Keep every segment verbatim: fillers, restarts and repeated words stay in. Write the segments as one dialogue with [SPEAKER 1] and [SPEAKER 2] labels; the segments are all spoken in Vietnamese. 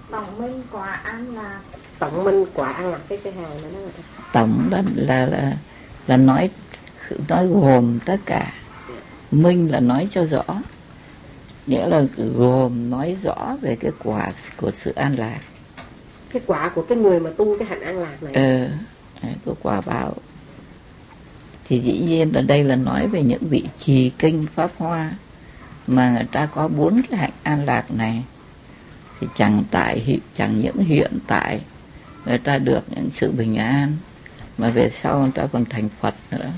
[SPEAKER 1] Tổng minh quả an lạc.
[SPEAKER 2] Tổng minh quả an lạc cái cái hàng này đó.
[SPEAKER 3] Tổng đó là là là nói nói gồm tất cả. Minh là nói cho rõ, nghĩa là gồm nói rõ về cái quả của sự an lạc.
[SPEAKER 2] Cái quả của cái người mà tu cái hạnh an lạc này.
[SPEAKER 3] Ờ, cái quả báo. Thì dĩ nhiên ở đây là nói về những vị trì kinh pháp hoa mà người ta có bốn cái hạnh an lạc này, thì chẳng tại chẳng những hiện tại người ta được những sự bình an, mà về sau người ta còn thành Phật nữa.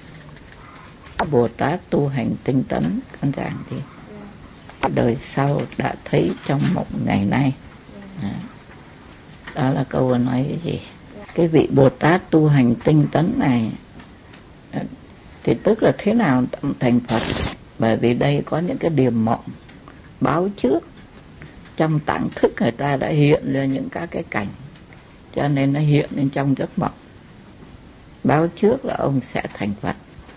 [SPEAKER 3] Bồ Tát tu hành tinh tấn, con giảng đi. Đời sau đã thấy trong mộng ngày nay. À, đó là câu nói cái gì? Cái vị Bồ Tát tu hành tinh tấn này thì tức là thế nào thành Phật? Bởi vì đây có những cái điềm mộng báo trước, trong tạng thức người ta đã hiện ra những các cái cảnh, cho nên nó hiện lên trong giấc mộng, báo trước là ông sẽ thành Phật.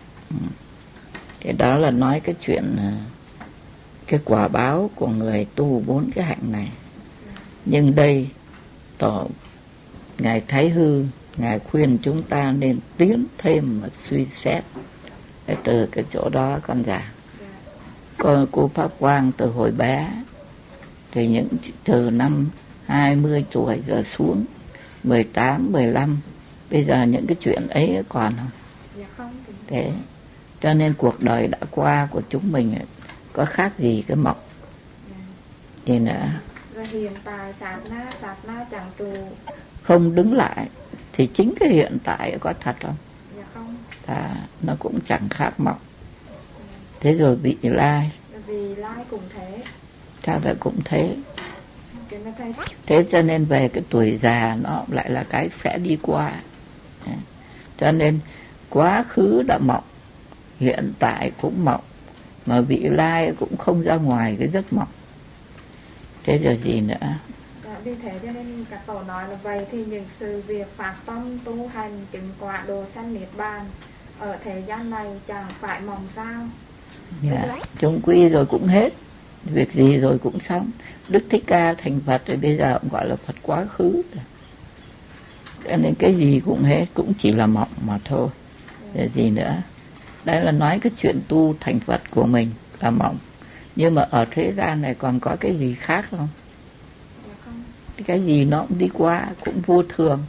[SPEAKER 3] Thì đó là nói cái chuyện cái quả báo của người tu bốn cái hạnh này. Nhưng đây tổ Ngài Thái Hư, Ngài khuyên chúng ta nên tiến thêm mà suy xét. Để từ cái chỗ đó con giảng. Cô, cô Pháp Quang từ hồi bé thì những từ năm hai mươi tuổi giờ xuống mười tám, mười lăm, bây giờ những cái chuyện ấy còn không?
[SPEAKER 1] Dạ không.
[SPEAKER 3] Thế cho nên cuộc đời đã qua của chúng mình có khác gì cái mộng. Gì nữa?
[SPEAKER 1] Và hiện tại sát na, sát na chẳng trụ.
[SPEAKER 3] Không đứng lại thì chính cái hiện tại có thật không?
[SPEAKER 1] Dạ không.
[SPEAKER 3] À, nó cũng chẳng khác mộng. Thế rồi vị lai.
[SPEAKER 1] Vì lai cũng thế.
[SPEAKER 3] Chắc là cũng thế. Thế cho nên về cái tuổi già nó lại là cái sẽ đi qua. Cho nên quá khứ đã mộng, hiện tại cũng mộng, mà vị lai cũng không ra ngoài cái giấc mộng. Thế rồi gì nữa?
[SPEAKER 1] Dạ, vì thế cho nên các tổ nói là vậy thì những sự việc phát tâm tu hành chứng quả đồ sanh niết bàn ở thế gian này chẳng phải mộng sao?
[SPEAKER 3] Dạ, chung quy rồi cũng hết, việc gì rồi cũng xong. Đức Thích Ca thành Phật rồi, bây giờ cũng gọi là Phật quá khứ. Cho nên cái gì cũng hết, cũng chỉ là mộng mà thôi. Rồi gì nữa? Đây là nói cái chuyện tu thành Phật của mình là mộng. Nhưng mà ở thế gian này còn có cái gì khác không? Cái gì nó cũng đi qua, cũng vô thường.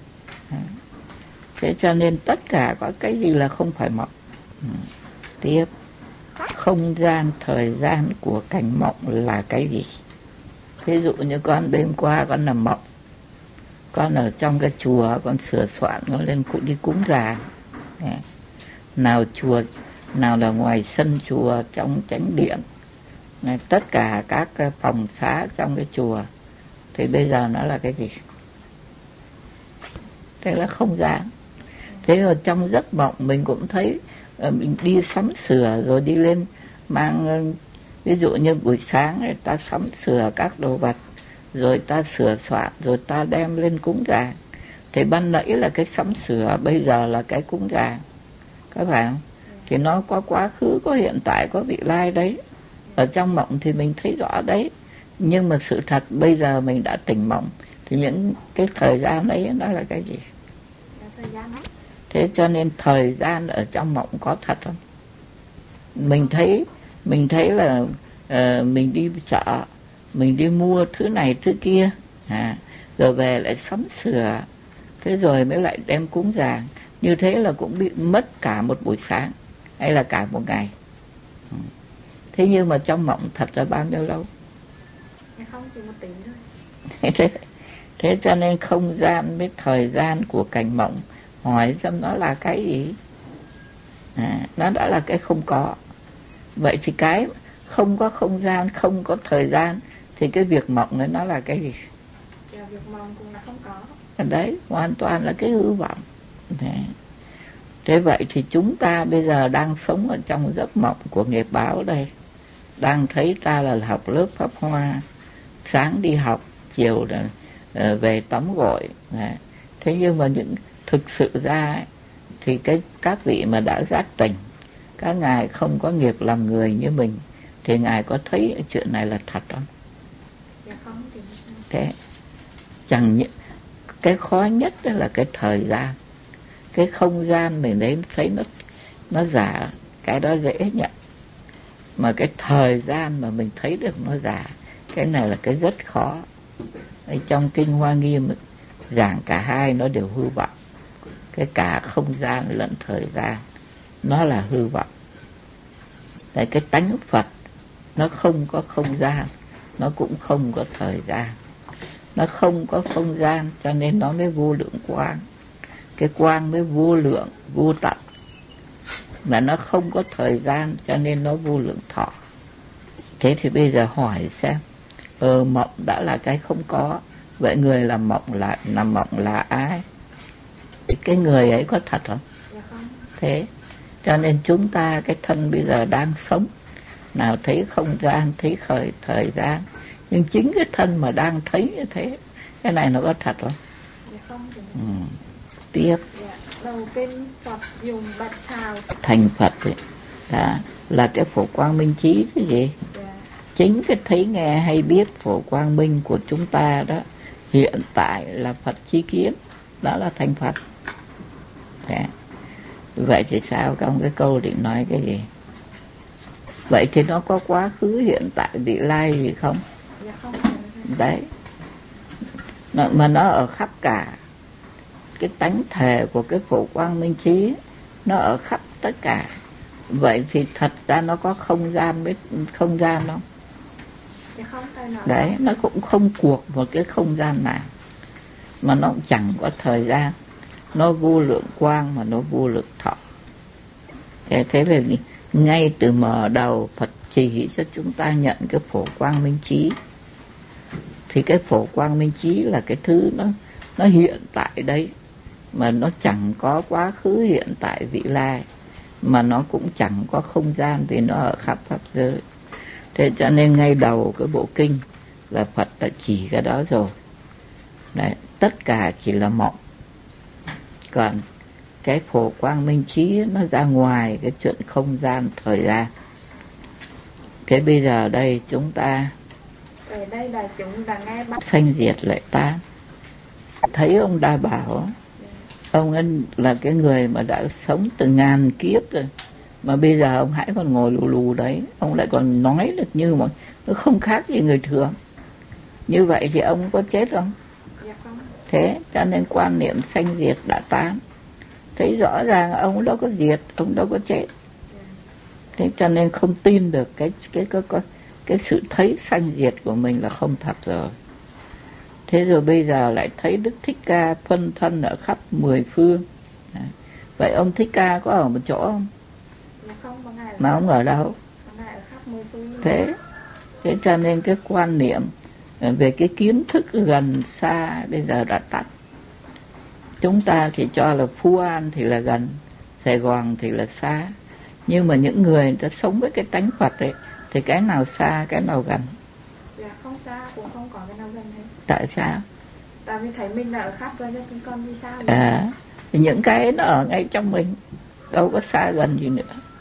[SPEAKER 3] Thế cho nên tất cả có cái gì là không phải mộng. Tiếp, không gian, thời gian của cảnh mộng là cái gì? Ví dụ như con đêm qua con nằm mộng, con ở trong cái chùa, con sửa soạn, con lên cũng đi cúng già. Nào chùa, nào là ngoài sân chùa, trong chánh điện, tất cả các phòng xá trong cái chùa, thì bây giờ nó là cái gì? Thế là không gian. Thế rồi trong giấc mộng mình cũng thấy mình đi sắm sửa rồi đi lên mang, ví dụ như buổi sáng người ta sắm sửa các đồ vật, rồi ta sửa soạn, rồi ta đem lên cúng giàng. Thì ban nãy là cái sắm sửa, bây giờ là cái cúng giàng, các bạn. Thì nó có quá khứ, có hiện tại, có vị lai đấy. Ở trong mộng thì mình thấy rõ đấy. Nhưng mà sự thật bây giờ mình đã tỉnh mộng, thì những cái thời gian ấy nó là cái gì? Thế cho nên thời gian ở trong mộng có thật không? Mình thấy mình thấy là uh, mình đi chợ, mình đi mua thứ này thứ kia, à, rồi về lại sắm sửa, thế rồi mới lại đem cúng giàng. Như thế là cũng bị mất cả một buổi sáng hay là cả một ngày. Thế nhưng mà trong mộng thật là bao nhiêu lâu?
[SPEAKER 1] Không, chỉ một tí
[SPEAKER 3] thôi. thế, thế cho nên không gian với thời gian của cảnh mộng, hỏi xem nó là cái gì? À, nó đã là cái không có. Vậy thì cái không có không gian, không có thời gian, thì cái việc mộng này nó là cái gì?
[SPEAKER 1] Dạ, việc mộng cũng là không có.
[SPEAKER 3] Đấy, hoàn toàn là cái hư vọng. Đấy. Thế vậy thì chúng ta bây giờ đang sống ở trong giấc mộng của nghiệp báo đây. Đang thấy ta là học lớp Pháp Hoa, sáng đi học, chiều là uh, về tắm gội. Đấy. Thế nhưng mà những thực sự ra ấy, thì cái các vị mà đã giác tỉnh, các ngài không có nghiệp làm người như mình, thì ngài có thấy chuyện này là thật không?
[SPEAKER 1] Dạ không.
[SPEAKER 3] Thế chẳng những cái khó nhất đó là cái thời gian, cái không gian mình đến thấy nó nó giả, cái đó dễ nhận, mà cái thời gian mà mình thấy được nó giả, cái này là cái rất khó. Ở trong kinh Hoa Nghiêm giảng cả hai nó đều hư vọng, cái cả không gian lẫn thời gian nó là hư vọng. Tại cái tánh Phật nó không có không gian, nó cũng không có thời gian. Nó không có không gian cho nên nó mới vô lượng quang. Cái quang mới vô lượng, vô tận. Mà nó không có thời gian cho nên nó vô lượng thọ. Thế thì bây giờ hỏi xem, ờ mộng đã là cái không có, vậy người làm mộng là làm mộng là ai? Cái người ấy có thật không? Thế cho nên chúng ta cái thân bây giờ đang sống, nào thấy không gian, thấy khởi thời gian, nhưng chính cái thân mà đang thấy như thế, cái này nó có thật không? Ừ. Tiếp.
[SPEAKER 1] Đầu kinh Phật dùng bạch hào
[SPEAKER 3] thành Phật ấy, là, là cái phổ quang minh trí cái gì? Yeah. Chính cái thấy nghe hay biết phổ quang minh của chúng ta đó hiện tại là Phật chi kiến, đó là thành Phật. Yeah. Vậy thì sao trong cái câu định nói cái gì? Vậy thì nó có quá khứ hiện tại vị lai gì không?
[SPEAKER 1] Dạ không.
[SPEAKER 3] Đấy. Nó, mà nó ở khắp cả cái tánh thể của cái phổ quang minh trí, nó ở khắp tất cả. Vậy thì thật ra nó có không gian với không gian không?
[SPEAKER 1] Dạ không,
[SPEAKER 3] đấy, nó cũng không cuộc một cái không gian nào, mà nó cũng chẳng có thời gian. Nó vô lượng quang mà nó vô lượng thọ. Thế, thế là ngay từ mở đầu Phật chỉ cho chúng ta nhận cái phổ quang minh trí. Thì cái phổ quang minh trí là cái thứ nó nó hiện tại đấy, mà nó chẳng có quá khứ hiện tại vị lai, mà nó cũng chẳng có không gian vì nó ở khắp pháp giới. Thế cho nên ngay đầu cái bộ kinh là Phật đã chỉ cái đó rồi. Đấy, tất cả chỉ là mộng. Còn cái phổ quang minh trí nó ra ngoài cái chuyện không gian thời gian. Thế bây giờ đây chúng ta
[SPEAKER 1] ở đây là chúng ta nghe bắt
[SPEAKER 3] sanh diệt lại tan. Thấy ông Đa Bảo, ông ấy là cái người mà đã sống từ ngàn kiếp rồi, mà bây giờ ông hãy còn ngồi lù lù đấy, ông lại còn nói được như mà nó không khác gì người thường. Như vậy thì ông có chết không?
[SPEAKER 1] Dạ không.
[SPEAKER 3] Thế cho nên quan niệm sanh diệt đã tan. Thấy rõ ràng ông đâu có diệt, ông đâu có chết. Thế cho nên không tin được cái cái cái cái, cái sự thấy sanh diệt của mình là không thật rồi. Thế rồi bây giờ lại thấy Đức Thích Ca phân thân ở khắp mười phương. Vậy ông Thích Ca có ở một chỗ không?
[SPEAKER 1] Dạ không, mà ngài ở
[SPEAKER 3] mà ông ở đâu?
[SPEAKER 1] Ngài ở khắp mười phương.
[SPEAKER 3] Thế, thế cho nên cái quan niệm về cái kiến thức gần xa bây giờ đã tắt. Chúng ta thì cho là Phú An thì là gần, Sài Gòn thì là xa. Nhưng mà những người người ta sống với cái tánh Phật ấy, thì cái nào xa, cái nào gần?
[SPEAKER 1] Dạ không xa, cũng không có cái nào gần hết.
[SPEAKER 3] Tại sao?
[SPEAKER 1] Tại vì thấy mình là ở khắp rồi, nhưng con đi xa.
[SPEAKER 3] À, thì những cái nó ở ngay trong mình, đâu có xa gần gì nữa.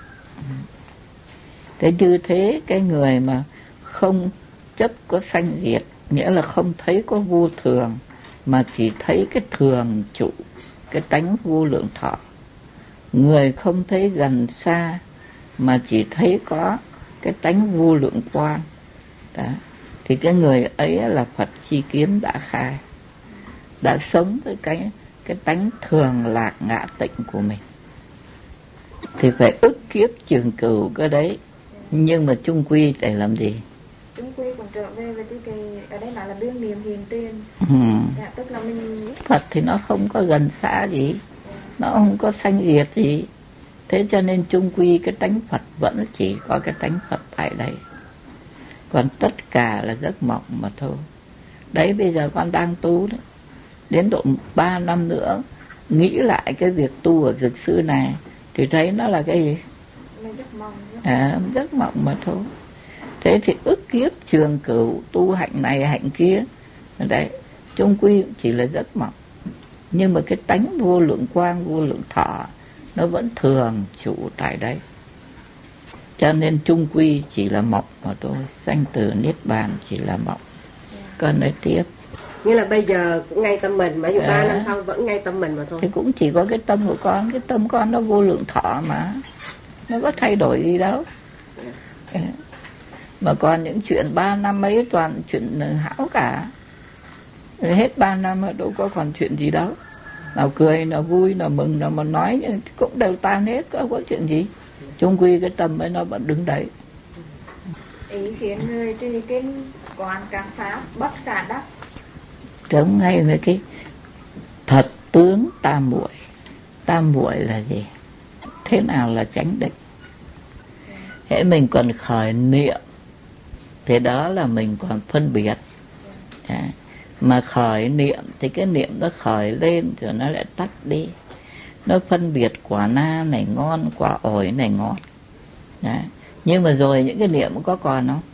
[SPEAKER 3] Thế như thế cái người mà không chấp có sanh diệt, nghĩa là không thấy có vô thường, mà chỉ thấy cái thường trụ, cái tánh vô lượng thọ. Người không thấy gần xa, mà chỉ thấy có cái tánh vô lượng quang. Đó. Thì cái người ấy là Phật chi kiến đã khai, đã sống với cái, cái tánh thường lạc ngã tịnh của mình. Thì phải ức kiếp trường cửu cái đấy. Nhưng mà chung quy để làm gì?
[SPEAKER 1] Chung quy còn trở về với cái, ở đây nói là đương niệm hiền tiền.
[SPEAKER 3] Ừ.
[SPEAKER 1] Dạ, tức là mình...
[SPEAKER 3] Phật thì nó không có gần xa gì, yeah. Nó không có sanh diệt gì. Thế cho nên chung quy cái tánh Phật vẫn chỉ có cái tánh Phật tại đây. Còn tất cả là giấc mộng mà thôi. Đấy bây giờ con đang tu đấy. Đến độ ba năm nữa nghĩ lại cái việc tu ở Dược Sư này thì thấy nó là cái gì?
[SPEAKER 1] Giấc mộng, giấc
[SPEAKER 3] à, giấc mộng mà thôi. Thế thì ức kiếp trường cửu tu hạnh này hạnh kia, đấy chung quy chỉ là giấc mộng. Nhưng mà cái tánh vô lượng quang, vô lượng thọ nó vẫn thường trụ tại đấy. Cho nên chung quy chỉ là mộng mà thôi. Sanh tử niết bàn chỉ là mộng. Con nói tiếp.
[SPEAKER 2] Nghĩa là bây giờ cũng ngay tâm mình, mà dù ba
[SPEAKER 3] à,
[SPEAKER 2] năm sau vẫn ngay tâm mình mà thôi.
[SPEAKER 3] Thì cũng chỉ có cái tâm của con, cái tâm con nó vô lượng thọ mà, nó có thay đổi gì đâu. À, mà còn những chuyện ba năm ấy toàn chuyện hão cả. Hết ba năm đâu có còn chuyện gì đâu. Nào cười, nào vui, nào mừng, nào mà nói cũng đều tan hết, có có chuyện gì. Chung quy cái tâm ấy nó vẫn đứng đấy.
[SPEAKER 1] Ý khiến người trì kinh quán các pháp bất khả đắc.
[SPEAKER 3] Giống ngay với cái thật tướng tam muội. Tam muội là gì? Thế nào là chánh định? Hễ mình còn khởi niệm thì đó là mình còn phân biệt. À, mà khởi niệm thì cái niệm nó khởi lên rồi nó lại tắt đi. Nó phân biệt quả na này ngon, quả ổi này ngọt. Đấy. Nhưng mà rồi những cái niệm có còn không?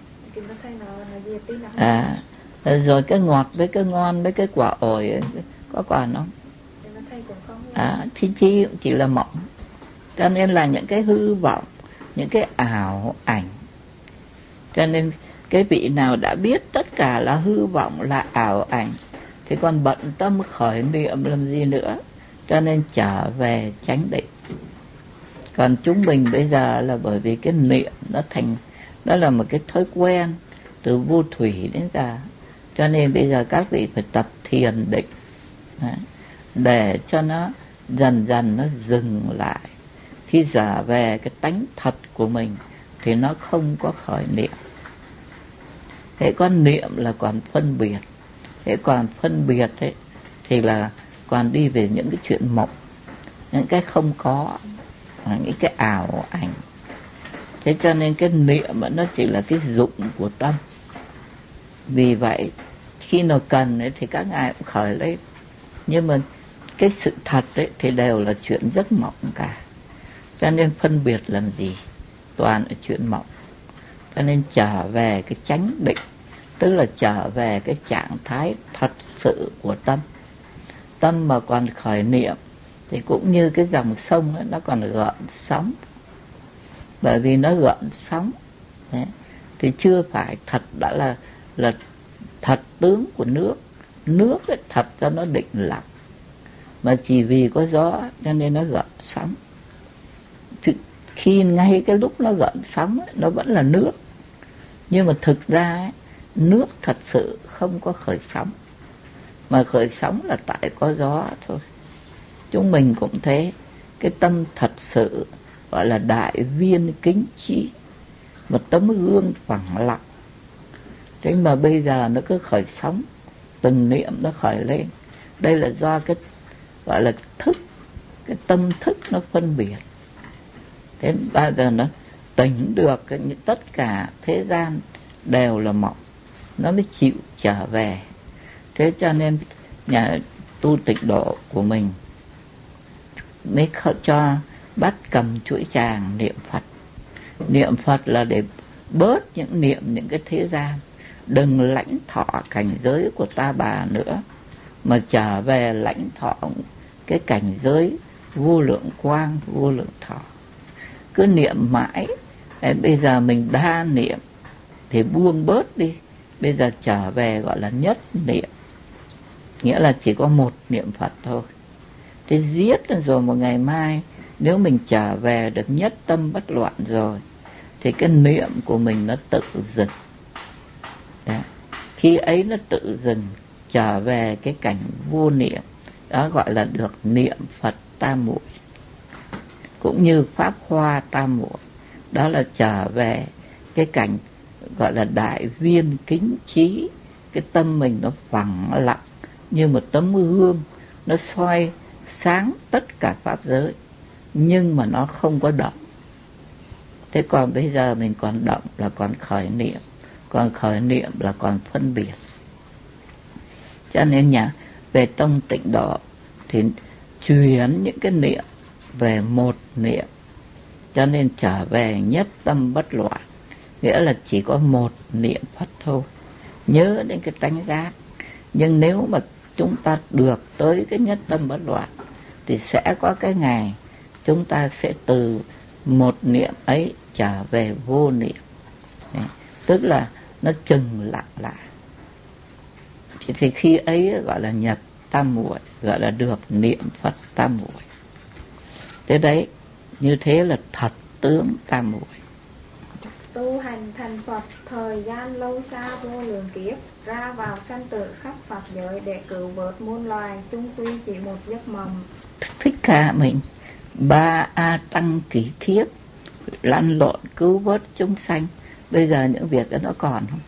[SPEAKER 3] À, rồi cái ngọt với cái ngon với cái quả ổi ấy, có còn không? À, thì chỉ, chỉ là mộng. Cho nên là những cái hư vọng, những cái ảo ảnh. Cho nên cái vị nào đã biết tất cả là hư vọng, là ảo ảnh, thì còn bận tâm khởi niệm làm gì nữa. Cho nên trở về chánh định. Còn chúng mình bây giờ là bởi vì cái niệm nó thành, đó là một cái thói quen từ vô thủy đến giờ. Cho nên bây giờ các vị phải tập thiền định để cho nó dần dần nó dừng lại. Khi trở về cái tánh thật của mình thì nó không có khởi niệm. Thế con niệm là còn phân biệt. Thế còn phân biệt ấy, thì là còn đi về những cái chuyện mộng, những cái không có, những cái ảo ảnh. Thế cho nên cái niệm nó chỉ là cái dụng của tâm. Vì vậy khi nào cần ấy, thì các ngài cũng khởi lên. Nhưng mà cái sự thật ấy, thì đều là chuyện rất mộng cả. Cho nên phân biệt làm gì? Toàn là chuyện mộng. Cho nên trở về cái chánh định, tức là trở về cái trạng thái thật sự của tâm. Tâm mà còn khởi niệm thì cũng như cái dòng sông ấy, nó còn gợn sóng. Bởi vì nó gợn sóng đấy, thì chưa phải thật đã là là thật tướng của nước. Nước ấy, thật cho nó định lặng, mà chỉ vì có gió cho nên nó gợn sóng. Thì khi ngay cái lúc nó gợn sóng ấy, nó vẫn là nước. Nhưng mà thực ra ấy, nước thật sự không có khởi sóng, mà khởi sóng là tại có gió thôi. Chúng mình cũng thế. Cái tâm thật sự gọi là đại viên kính trí, một tấm gương phẳng lặng. Thế mà bây giờ nó cứ khởi sóng, từng niệm nó khởi lên. Đây là do cái gọi là thức, cái tâm thức nó phân biệt. Thế bây giờ nó tỉnh được cái, tất cả thế gian đều là mộng, nó mới chịu trở về. Thế cho nên nhà tu tịnh độ của mình mới cho bắt cầm chuỗi tràng niệm Phật. Niệm Phật là để bớt những niệm những cái thế gian, đừng lãnh thọ cảnh giới của ta bà nữa, mà trở về lãnh thọ cái cảnh giới vô lượng quang, vô lượng thọ. Cứ niệm mãi, bây giờ mình đa niệm thì buông bớt đi. Bây giờ trở về gọi là nhất niệm, nghĩa là chỉ có một niệm Phật thôi. Thế giết rồi một ngày mai nếu mình trở về được nhất tâm bất loạn rồi thì cái niệm của mình nó tự dừng. Đấy. Khi ấy nó tự dừng, trở về cái cảnh vô niệm, đó gọi là được niệm Phật tam muội, cũng như pháp hoa tam muội. Đó là trở về cái cảnh gọi là đại viên kính trí. Cái tâm mình nó phẳng lặng như một tấm gương, nó soi sáng tất cả pháp giới, nhưng mà nó không có động. Thế còn bây giờ mình còn động là còn khởi niệm, còn khởi niệm là còn phân biệt. Cho nên nhà về tông tịnh độ thì chuyển những cái niệm về một niệm, cho nên trở về nhất tâm bất loạn, nghĩa là chỉ có một niệm Phật thôi. Nhớ đến cái tánh giác. Nhưng nếu mà chúng ta được tới cái nhất tâm bất loạn thì sẽ có cái ngày chúng ta sẽ từ một niệm ấy trở về vô niệm. Đấy. Tức là nó chừng lặng lại. thì, thì khi ấy gọi là nhập tam muội, gọi là được niệm Phật tam muội. Thế đấy, như thế là thật tướng tam muội.
[SPEAKER 1] Tu hành thành Phật thời gian lâu xa vô lượng kiếp, ra vào sanh tử khắp Pháp giới để cứu vớt muôn loài, chung quy chỉ một giấc mộng.
[SPEAKER 3] Thích Ca mình ba a tăng kỷ kiếp lăn lộn cứu vớt chúng sanh, bây giờ những việc đó nó còn không?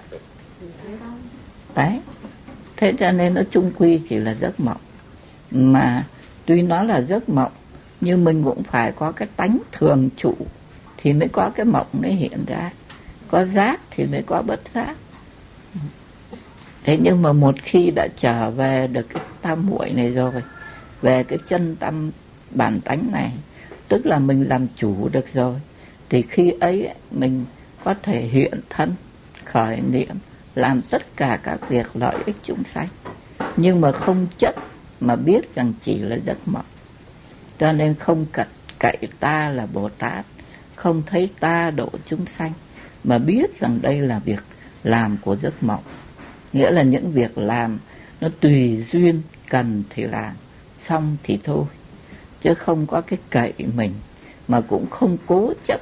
[SPEAKER 3] Đấy, thế cho nên nó chung quy chỉ là giấc mộng. Mà tuy nó là giấc mộng, nhưng mình cũng phải có cái tánh thường trụ thì mới có cái mộng nó hiện ra. Có giác thì mới có bất giác. Thế nhưng mà một khi đã trở về được cái tam muội này rồi, về cái chân tâm bản tánh này, tức là mình làm chủ được rồi, thì khi ấy mình có thể hiện thân, khởi niệm, làm tất cả các việc lợi ích chúng sanh, nhưng mà không chấp, mà biết rằng chỉ là giấc mộng. Cho nên không cật cậy ta là Bồ Tát, không thấy ta độ chúng sanh, mà biết rằng đây là việc làm của giấc mộng. Nghĩa là những việc làm nó tùy duyên, cần thì làm, xong thì thôi, chứ không có cái cậy mình, mà cũng không cố chấp.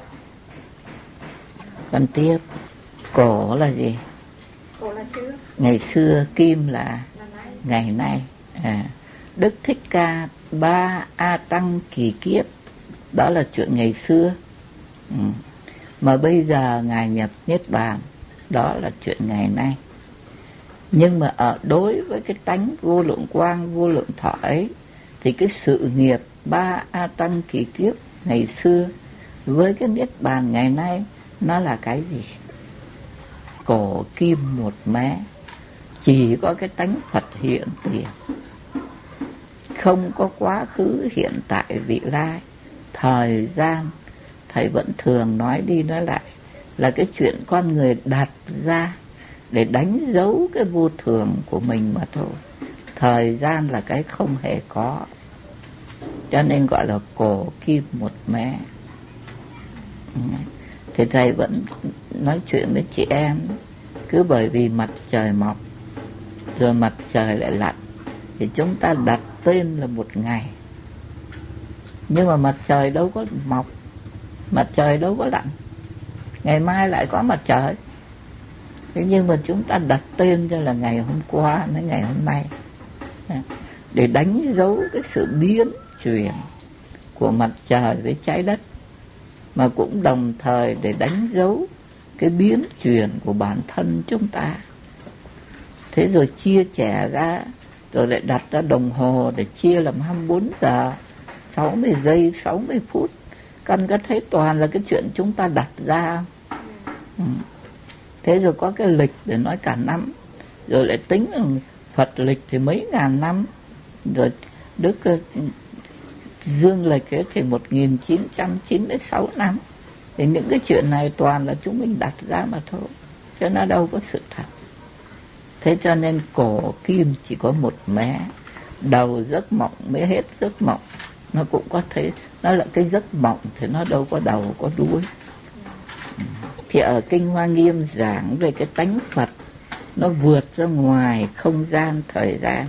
[SPEAKER 3] Còn tiếp, cổ là gì?
[SPEAKER 1] Cổ là trước.
[SPEAKER 3] Ngày xưa, kim là,
[SPEAKER 1] là nay.
[SPEAKER 3] Ngày nay. À, Đức Thích Ca ba a tăng kỳ kiếp, đó là chuyện ngày xưa. Ừ. Mà bây giờ Ngài nhập Niết Bàn, đó là chuyện ngày nay. Nhưng mà ở đối với cái tánh vô lượng quang, vô lượng thọ ấy, thì cái sự nghiệp ba a tăng kỳ kiếp ngày xưa với cái Niết Bàn ngày nay, nó là cái gì? Cổ kim một mé, chỉ có cái tánh Phật hiện tiền, không có quá khứ, hiện tại, vị lai. Thời gian thầy vẫn thường nói đi nói lại là cái chuyện con người đặt ra để đánh dấu cái vô thường của mình mà thôi. Thời gian là cái không hề có, cho nên gọi là cổ kim một mé. Thì thầy vẫn nói chuyện với chị em, cứ bởi vì mặt trời mọc rồi mặt trời lại lặn, thì chúng ta đặt tên là một ngày. Nhưng mà mặt trời đâu có mọc, mặt trời đâu có lặn, ngày mai lại có mặt trời. Thế nhưng mà chúng ta đặt tên cho là ngày hôm qua đến ngày hôm nay, để đánh dấu cái sự biến chuyển của mặt trời với trái đất, mà cũng đồng thời để đánh dấu cái biến chuyển của bản thân chúng ta. Thế rồi chia sẻ ra, rồi lại đặt ra đồng hồ để chia làm hai mươi bốn giờ, sáu mươi giây, sáu mươi phút. Con có thấy toàn là cái chuyện chúng ta đặt ra. Ừ. Thế rồi có cái lịch để nói cả năm, rồi lại tính là Phật lịch thì mấy ngàn năm, rồi Đức uh, Dương lịch ấy thì một nghìn chín trăm chín mươi sáu năm. Thì những cái chuyện này toàn là chúng mình đặt ra mà thôi, chứ nó đâu có sự thật. Thế cho nên cổ kim chỉ có một mé, đầu giấc mộng mới hết giấc mộng. Nó cũng có thể, nó là cái giấc mộng thì nó đâu có đầu có đuôi. Thì ở Kinh Hoa Nghiêm giảng về cái tánh Phật, nó vượt ra ngoài không gian thời gian.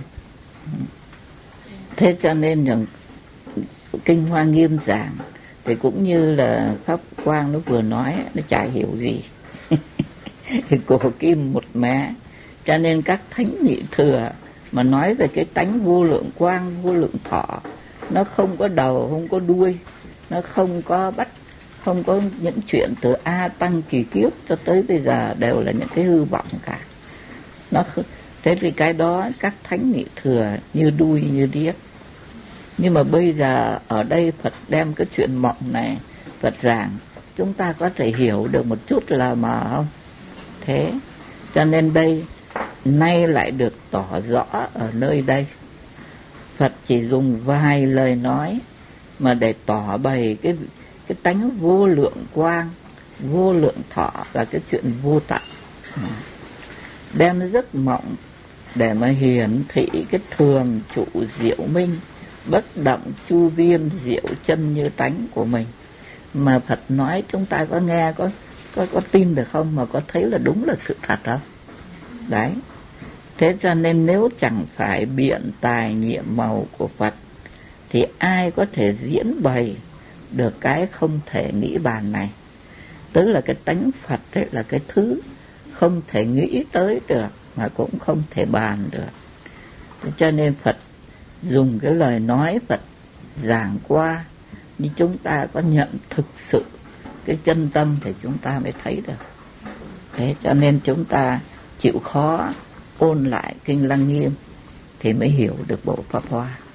[SPEAKER 3] Thế cho nên rằng Kinh Hoa Nghiêm giảng thì cũng như là Pháp Quang nó vừa nói, nó chả hiểu gì. Thì cổ kim một mé, cho nên các thánh nhị thừa mà nói về cái tánh vô lượng quang, vô lượng thọ, nó không có đầu, không có đuôi, nó không có bắt, không có những chuyện từ A tăng kỳ kiếp cho tới bây giờ đều là những cái hư vọng cả. Nó thế thì cái đó các thánh nhị thừa như đuôi như điếc. Nhưng mà bây giờ ở đây Phật đem cái chuyện mộng này Phật giảng, chúng ta có thể hiểu được một chút là mờ không? Thế cho nên đây nay lại được tỏ rõ ở nơi đây. Phật chỉ dùng vài lời nói mà để tỏ bày cái cái tánh vô lượng quang, vô lượng thọ là cái chuyện vô tận. Đem giấc mộng để mà hiển thị cái thường trụ diệu minh, bất động chu viên diệu chân như tánh của mình. Mà Phật nói chúng ta có nghe, có có có tin được không, mà có thấy là đúng là sự thật không? Đấy. Thế cho nên nếu chẳng phải biện tài nhiệm màu của Phật thì ai có thể diễn bày được cái không thể nghĩ bàn này. Tức là cái tánh Phật ấy là cái thứ không thể nghĩ tới được mà cũng không thể bàn được. Thế cho nên Phật dùng cái lời nói Phật giảng qua, như chúng ta có nhận thực sự cái chân tâm thì chúng ta mới thấy được. Thế cho nên chúng ta chịu khó ôn lại kinh Lăng Nghiêm thì mới hiểu được bộ Pháp Hoa.